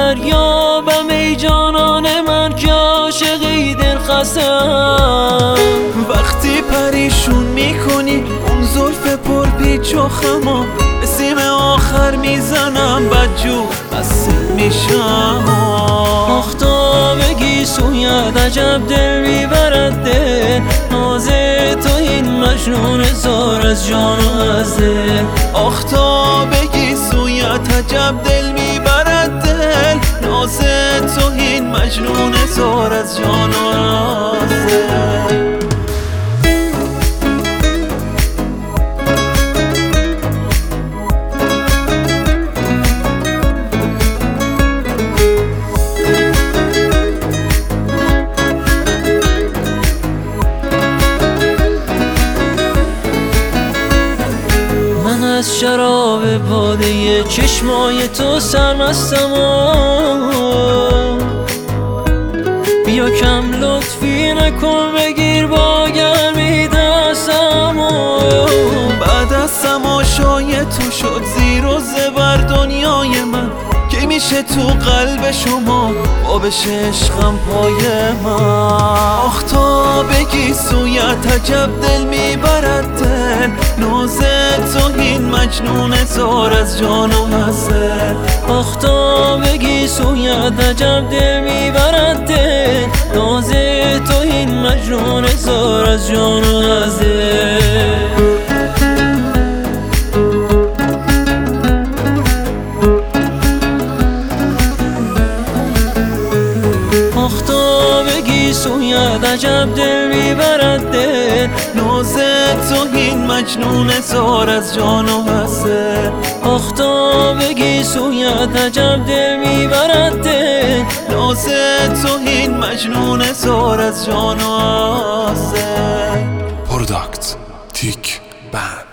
فریابم ای جانان من که عاشقی دل خستم. وقتی پریشون میکنی اون زلف پر پیچ و خما، به سیم آخر میزنم بدجو قصد میشم. آفتابگی سویت عجب دل میبرد دل، ناز تو این مجنون زار از جان و از دل. آفتابگی سویت عجب دل میبرد دل، ناز تو این مجنون زار از جان و از دل. از شراب باده چشمای تو سرمستم بیا کم لطفی نکن بگیر با گرمی دستم. بعد از تماشای تو شد زیر و زبر دنیای من، که میشه تو قلب شما آبش عشقم پای من. آفتابگی سویت عجب دل میبرد دل، ناز تو این مجنون زار از جان و از دل. آفتابگی سویت عجب دل میبرد دل، ناز تو این مجنون زار از جان و از دل. آفتابگی سویت عجب دل میبرد دل، ناز تو این مجنون زار از جان و از دل. آفتابگی سویت عجب دل میبرد دل، ناز تو این مجنون زار از جان و از دل. پروداکت تیک بند.